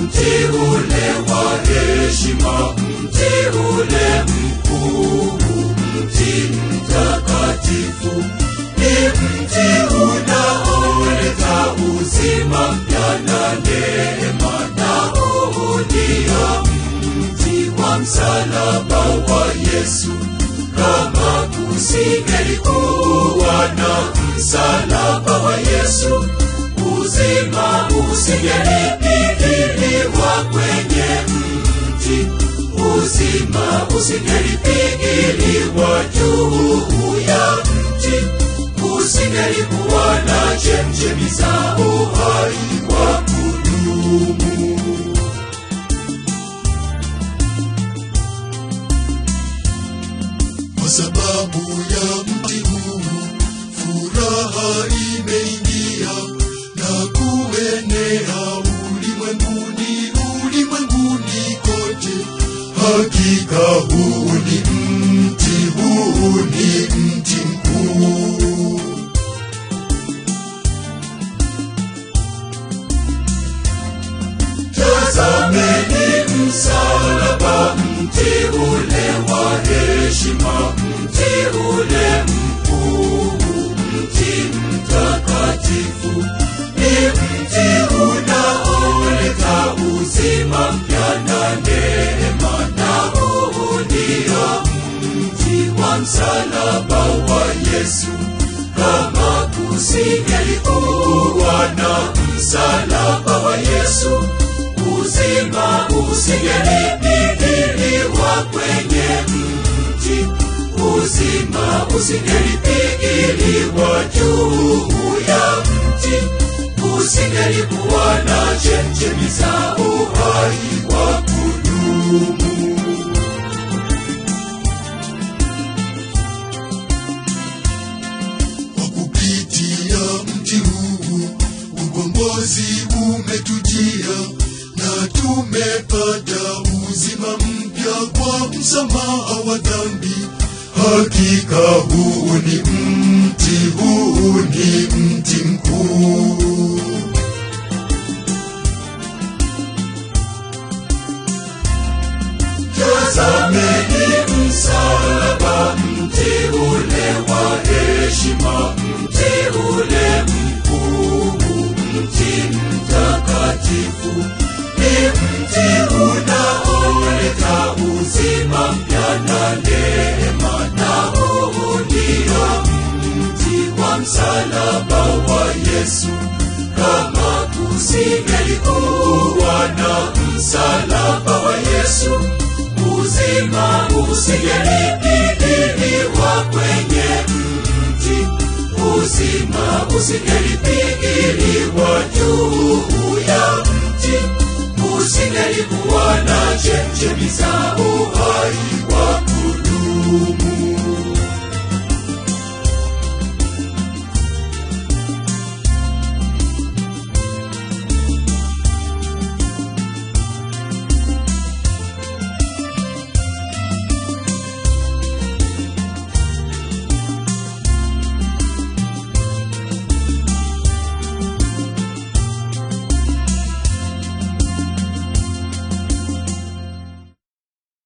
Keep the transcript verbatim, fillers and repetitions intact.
mti ule wa heshima, mti ule mkuu, mti mtakatifu, ni mti unaoleta uzima mpya na neema, na huu ndio mti wa msalaba wa Yesu. Kama kusingelikuwa na msalaba wa Yesu, uzima usingelipigiliwa kwenye mti, uzima usingelipigiliwa juu ya mti, usingelikuwa na chemchemi za uhai wa kudumu. Kwa sababu ya mti huu, furaha imeingia na kuenea ulimwenguni, ulimwenguni kote. Hakika huu ni mti, huu ni mti mkuu. Tazameni msalaba, mti ule wa heshima, mti ule mkuu, mti mtakatifu, ni mti unaoleta uzima mpya na neema, na huu ndio mti wa msalaba wa Yesu. Kama kusingelikuwa na msalaba wa Yesu, uzima usingelipigiliwa kwenye mti, uzima usingelipigiliwa juu ya mti, usingelikuwa na chemchemi za uhai wa kudumu. Kwa kupitia mti huu, ukombozi umetujia, na tumepata uzima mpya kwa msamaha wa dhambi. Hakika huu ni mti, huu ni mti mkuu. Tazameni msalaba, mti ule wa heshima, mti ule mkuu, mti mtakatifu, ni mti unaoleta uzima mpya na neema, na huu ndio mti wa msalaba wa Yesu. Kama kusingelikuwa na msalaba wa Yesu, uzima usingelipigiliwa kwenye mti, uzima usingelipigiliwa juu ya mti, usingelikuwa na chemchemi za uhai